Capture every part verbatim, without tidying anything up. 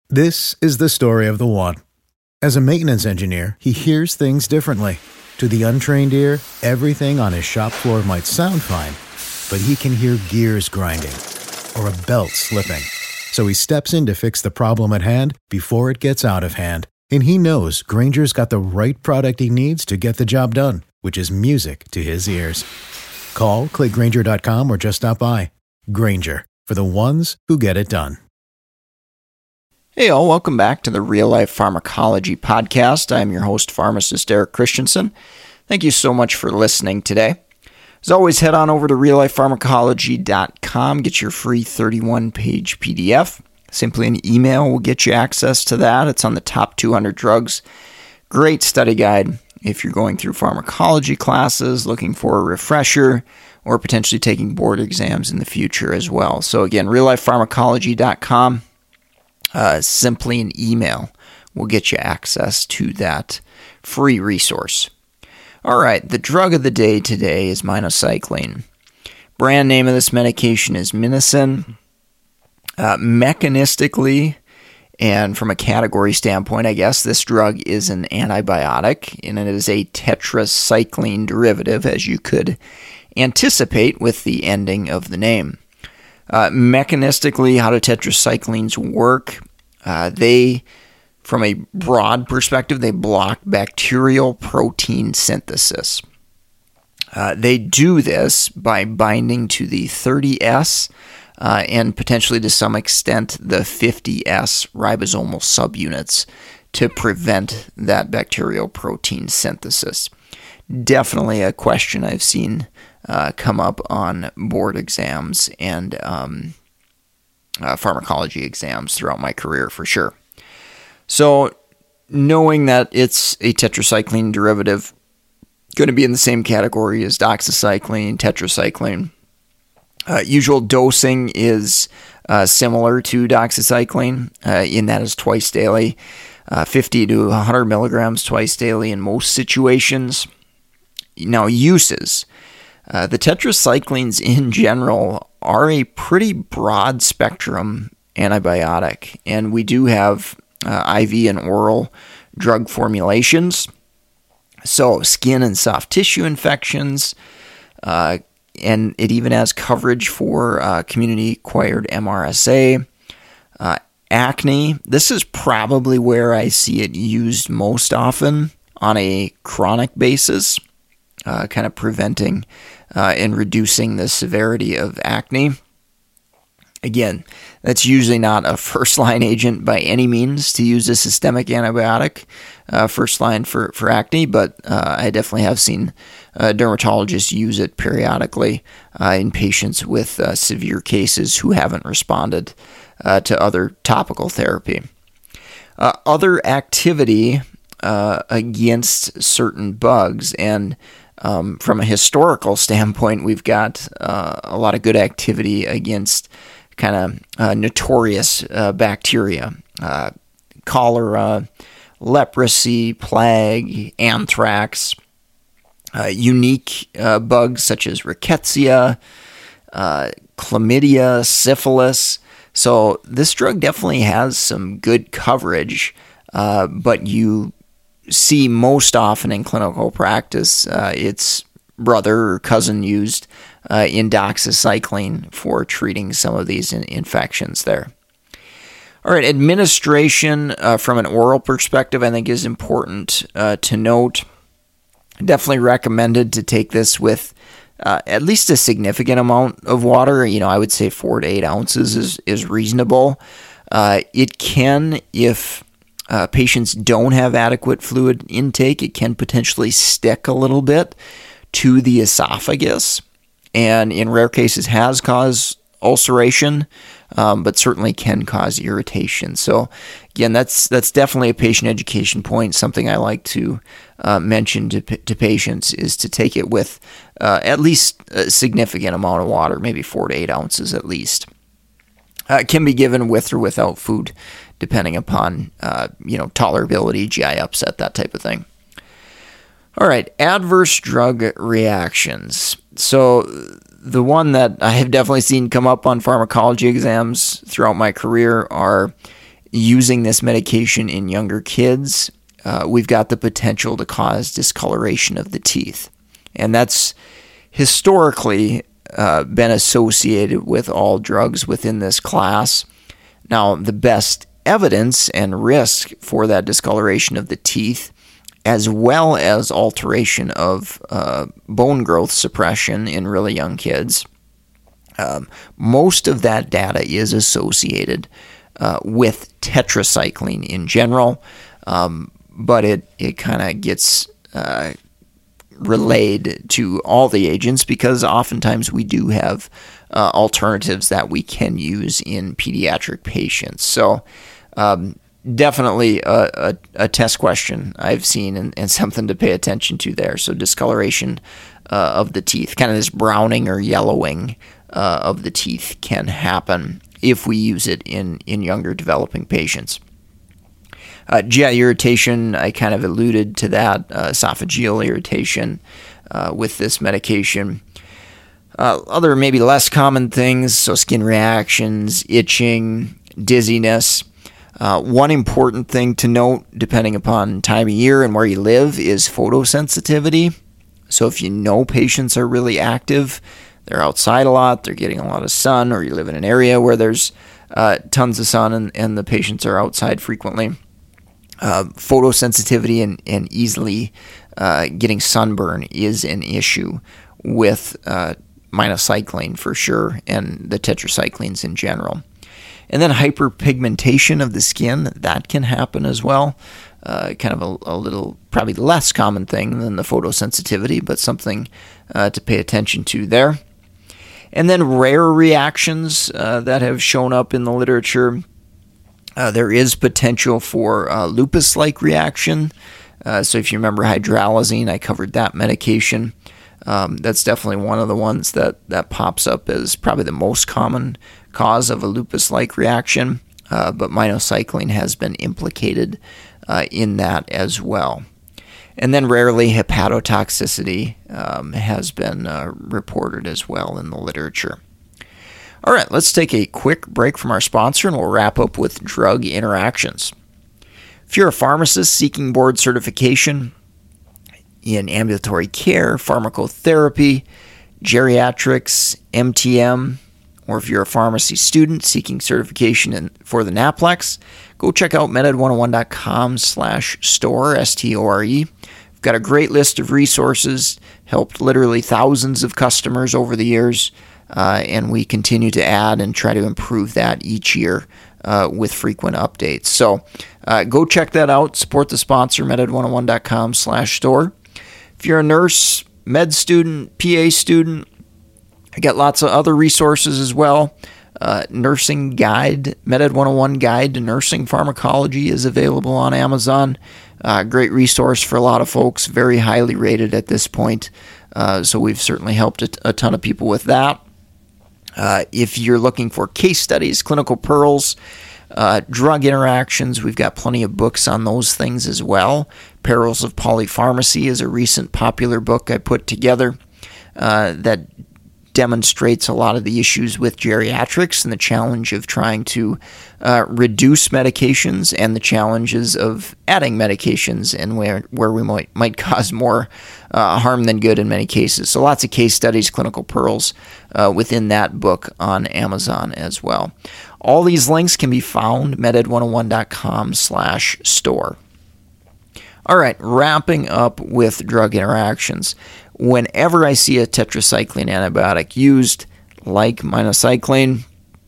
This is the story of the one. As a maintenance engineer, he hears things differently. To the untrained ear, everything on his shop floor might sound fine, but he can hear gears grinding or a belt slipping. So he steps in to fix the problem at hand before it gets out of hand. And he knows Grainger's got the right product he needs to get the job done, which is music to his ears. Call, click Grainger dot com, or just stop by. Grainger, for the ones who get it done. Hey all, welcome back to the Real Life Pharmacology Podcast. I'm your host, pharmacist Eric Christensen. Thank you so much for listening today. As always, head on over to real life pharmacology dot com, get your free thirty-one page P D F. Simply an email will get you access to that. It's on the top two hundred drugs. Great study guide if you're going through pharmacology classes, looking for a refresher, or potentially taking board exams in the future as well. So again, real life pharmacology dot com. Uh, simply an email will get you access to that free resource. All right, the drug of the day today is minocycline. Brand name of this medication is Minocin. Uh, mechanistically, and from a category standpoint, I guess, this drug is an antibiotic, and it is a tetracycline derivative, as you could anticipate with the ending of the name. Uh, mechanistically, how do tetracyclines work? Uh, they, from a broad perspective, they block bacterial protein synthesis. Uh, they do this by binding to the thirty S uh, and potentially to some extent the fifty S ribosomal subunits to prevent that bacterial protein synthesis. Definitely a question I've seen uh, come up on board exams and um, uh, pharmacology exams throughout my career for sure. So knowing that it's a tetracycline derivative, going to be in the same category as doxycycline, tetracycline. Uh, usual dosing is uh, similar to doxycycline, uh, in that is twice daily, uh, fifty to one hundred milligrams twice daily in most situations. Now, uses. Uh, the tetracyclines in general are a pretty broad spectrum antibiotic, and we do have uh, I V and oral drug formulations. So skin and soft tissue infections, uh, and it even has coverage for uh, community-acquired M R S A. Uh, acne, this is probably where I see it used most often on a chronic basis, uh, kind of preventing uh, and reducing the severity of acne. Again, that's usually not a first-line agent by any means to use a systemic antibiotic, uh, first line for, for acne, but uh, I definitely have seen uh, dermatologists use it periodically uh, in patients with uh, severe cases who haven't responded uh, to other topical therapy. Uh, other activity uh, against certain bugs, and um, from a historical standpoint, we've got uh, a lot of good activity against kind of uh, notorious uh, bacteria, uh, cholera, leprosy, plague, anthrax, uh, unique uh, bugs such as rickettsia, uh, chlamydia, syphilis. So this drug definitely has some good coverage, uh, but you see most often in clinical practice uh, its brother or cousin used uh, in doxycycline for treating some of these in- infections there. All right, administration uh, from an oral perspective I think is important uh, to note. Definitely recommended to take this with uh, at least a significant amount of water. You know, I would say four to eight ounces is, is reasonable. Uh, it can, if uh, patients don't have adequate fluid intake, it can potentially stick a little bit to the esophagus, and in rare cases has caused ulceration, um, but certainly can cause irritation. So again, that's that's definitely a patient education point. Something I like to uh, mention to, to patients is to take it with uh, at least a significant amount of water, maybe four to eight ounces at least. Uh, it can be given with or without food, depending upon uh, you know tolerability, G I upset, that type of thing. All right, adverse drug reactions. So the one that I have definitely seen come up on pharmacology exams throughout my career are using this medication in younger kids, uh, we've got the potential to cause discoloration of the teeth. And that's historically uh, been associated with all drugs within this class. Now, the best evidence and risk for that discoloration of the teeth, as well as alteration of uh, bone growth suppression in really young kids, um, most of that data is associated uh, with tetracycline in general, um, but it, it kind of gets uh, relayed to all the agents because oftentimes we do have uh, alternatives that we can use in pediatric patients. So um, definitely a, a, a test question I've seen and, and something to pay attention to there. So discoloration uh, of the teeth, kind of this browning or yellowing uh, of the teeth can happen if we use it in, in younger developing patients. Uh, G I irritation, I kind of alluded to that, uh, esophageal irritation uh, with this medication. Uh, other maybe less common things, so skin reactions, itching, dizziness. Uh, one important thing to note, depending upon time of year and where you live, is photosensitivity. So if you know patients are really active, they're outside a lot, they're getting a lot of sun, or you live in an area where there's uh, tons of sun and, and the patients are outside frequently, Uh, photosensitivity and, and easily uh, getting sunburn is an issue with uh, minocycline for sure, and the tetracyclines in general. And then hyperpigmentation of the skin, that can happen as well. Uh, kind of a, a little, probably less common thing than the photosensitivity, but something uh, to pay attention to there. And then rare reactions uh, that have shown up in the literature. Uh, there is potential for uh, lupus-like reaction. Uh, so if you remember hydralazine, I covered that medication. Um, that's definitely one of the ones that, that pops up as probably the most common cause of a lupus-like reaction. Uh, but minocycline has been implicated uh, in that as well. And then rarely hepatotoxicity um, has been uh, reported as well in the literature. All right, let's take a quick break from our sponsor and we'll wrap up with drug interactions. If you're a pharmacist seeking board certification in ambulatory care, pharmacotherapy, geriatrics, M T M, or if you're a pharmacy student seeking certification in, for the NAPLEX, go check out meded one oh one dot com slash store, S T O R E. We've got a great list of resources, helped literally thousands of customers over the years. Uh, and we continue to add and try to improve that each year uh, with frequent updates. So uh, go check that out. Support the sponsor, meded one oh one dot com slash store. If you're a nurse, med student, P A student, I got lots of other resources as well. Uh, nursing guide, meded one oh one Guide to Nursing Pharmacology is available on Amazon. Uh, great resource for a lot of folks, very highly rated at this point. Uh, so we've certainly helped a, t- a ton of people with that. Uh, if you're looking for case studies, clinical pearls, uh, drug interactions, we've got plenty of books on those things as well. Perils of Polypharmacy is a recent popular book I put together uh, that demonstrates a lot of the issues with geriatrics and the challenge of trying to uh, reduce medications and the challenges of adding medications and where, where we might, might cause more uh, harm than good in many cases. So lots of case studies, clinical pearls uh, within that book on Amazon as well. All these links can be found meded one oh one dot com slash store. All right, wrapping up with drug interactions. Whenever I see a tetracycline antibiotic used, like minocycline,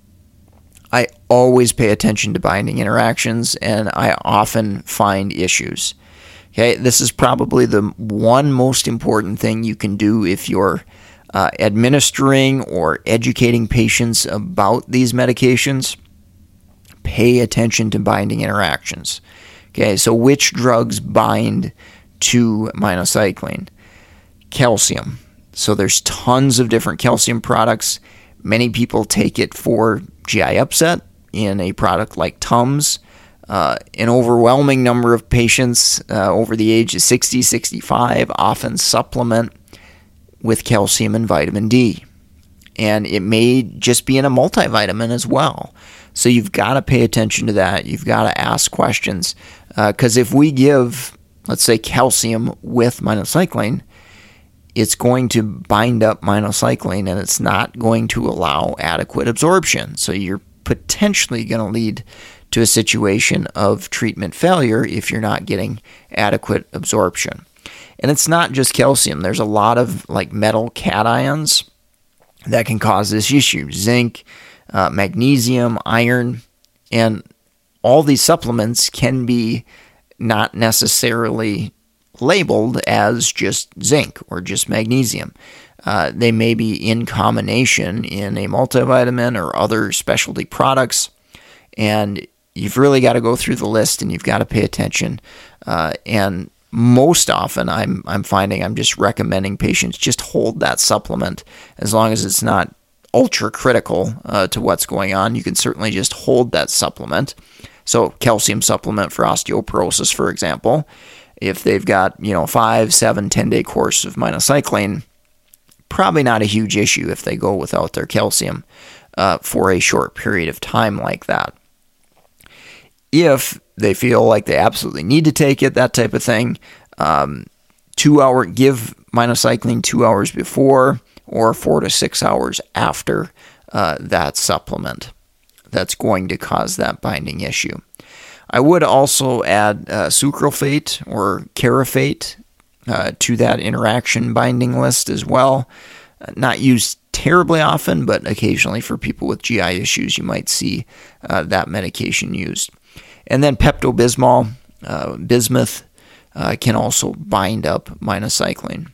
I always pay attention to binding interactions, and I often find issues. Okay, this is probably the one most important thing you can do if you're uh, administering or educating patients about these medications. Pay attention to binding interactions. Okay, so which drugs bind to minocycline? Calcium. So there's tons of different calcium products. Many people take it for G I upset in a product like Tums. Uh, an overwhelming number of patients uh, over the age of sixty, sixty-five often supplement with calcium and vitamin D. And it may just be in a multivitamin as well. So you've got to pay attention to that. You've got to ask questions. Because uh, if we give, let's say, calcium with minocycline, it's going to bind up minocycline and it's not going to allow adequate absorption. So you're potentially going to lead to a situation of treatment failure if you're not getting adequate absorption. And it's not just calcium. There's a lot of like metal cations that can cause this issue. Zinc, uh, magnesium, iron, and all these supplements can be not necessarily labeled as just zinc or just magnesium. Uh, they may be in combination in a multivitamin or other specialty products, and you've really got to go through the list and you've got to pay attention. Uh, and most often, I'm I'm finding I'm just recommending patients just hold that supplement as long as it's not ultra critical uh, to what's going on. You can certainly just hold that supplement. So calcium supplement for osteoporosis, for example, if they've got, you know, five, seven, ten-day course of minocycline, probably not a huge issue if they go without their calcium uh, for a short period of time like that. If they feel like they absolutely need to take it, that type of thing, um, two hour, give minocycline two hours before or four to six hours after uh, that supplement. That's going to cause that binding issue. I would also add uh, sucralfate or carafate uh, to that interaction binding list as well. Uh, not used terribly often, but occasionally for people with G I issues, you might see uh, that medication used. And then Pepto-Bismol, uh, bismuth, uh, can also bind up minocycline.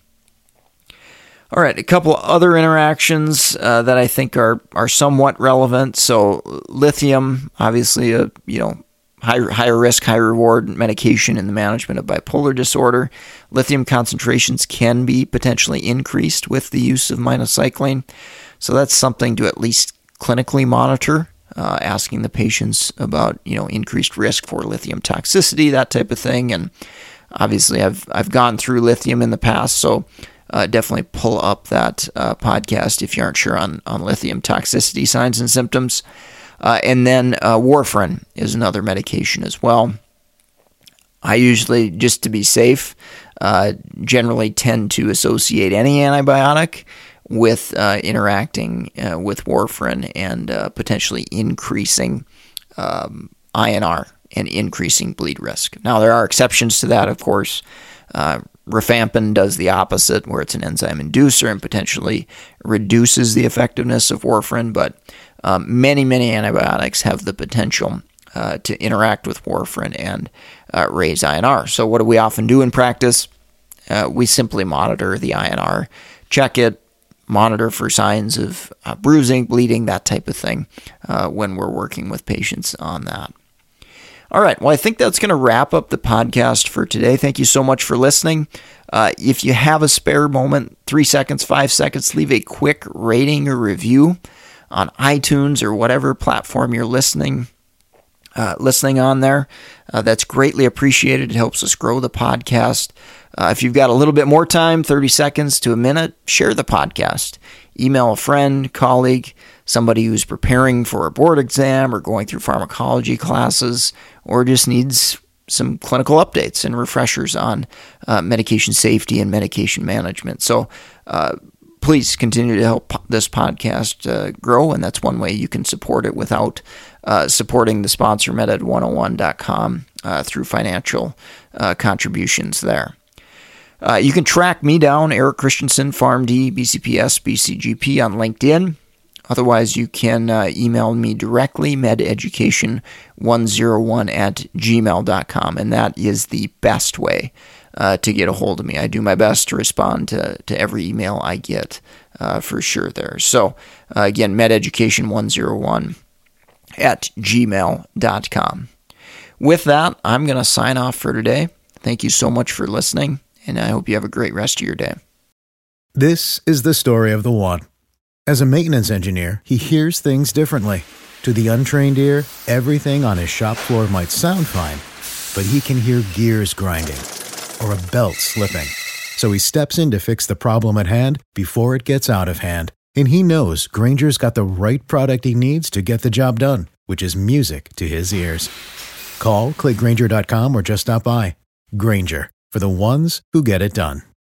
All right, a couple of other interactions uh, that I think are are somewhat relevant. So lithium, obviously, a you know high, higher risk, high reward medication in the management of bipolar disorder. Lithium concentrations can be potentially increased with the use of minocycline. So that's something to at least clinically monitor, uh, asking the patients about you know increased risk for lithium toxicity, that type of thing. And obviously, I've I've gone through lithium in the past, so. Uh, definitely pull up that uh, podcast if you aren't sure on, on lithium toxicity signs and symptoms. Uh, and then uh, warfarin is another medication as well. I usually, just to be safe, uh, generally tend to associate any antibiotic with uh, interacting uh, with warfarin and uh, potentially increasing um, I N R and increasing bleed risk. Now, there are exceptions to that, of course. Uh, Rifampin does the opposite, where it's an enzyme inducer and potentially reduces the effectiveness of warfarin, but um, many, many antibiotics have the potential uh, to interact with warfarin and uh, raise I N R. So what do we often do in practice? Uh, we simply monitor the I N R, check it, monitor for signs of uh, bruising, bleeding, that type of thing uh, when we're working with patients on that. All right, well, I think that's going to wrap up the podcast for today. Thank you so much for listening. Uh, if you have a spare moment, three seconds, five seconds, leave a quick rating or review on iTunes or whatever platform you're listening uh, listening on there. Uh, that's greatly appreciated. It helps us grow the podcast. Uh, if you've got a little bit more time, thirty seconds to a minute, share the podcast. Email a friend, colleague, somebody who's preparing for a board exam or going through pharmacology classes, or just needs some clinical updates and refreshers on uh, medication safety and medication management. So uh, please continue to help this podcast uh, grow, and that's one way you can support it without uh, supporting the sponsor, MedEd one oh one dot com, uh, through financial uh, contributions there. Uh, you can track me down, Eric Christensen, PharmD, B C P S, B C G P on LinkedIn. Otherwise, you can uh, email me directly, mededucation one oh one at gmail dot com, and that is the best way uh, to get a hold of me. I do my best to respond to, to every email I get uh, for sure there. So, uh, again, mededucation one oh one at gmail dot com. With that, I'm going to sign off for today. Thank you so much for listening, and I hope you have a great rest of your day. This is the story of the one. As a maintenance engineer, he hears things differently. To the untrained ear, everything on his shop floor might sound fine, but he can hear gears grinding or a belt slipping. So he steps in to fix the problem at hand before it gets out of hand. And he knows Granger's got the right product he needs to get the job done, which is music to his ears. Call, click Granger dot com, or just stop by. Granger, for the ones who get it done.